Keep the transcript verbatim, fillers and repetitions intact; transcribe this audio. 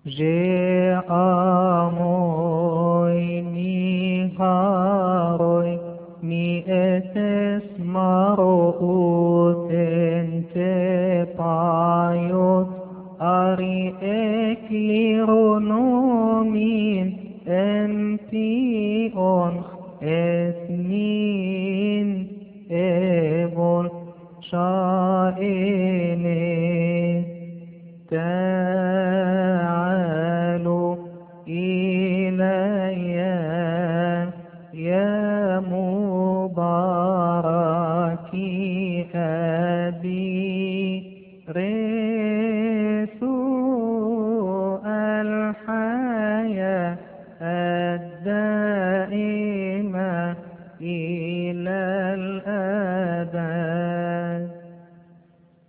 جاءموي نهاروي ني اتس مروت انت بايوت اري اكليرونومين امبيون اثنين ايبون شائني تعالوا إلي يا مباركي أبي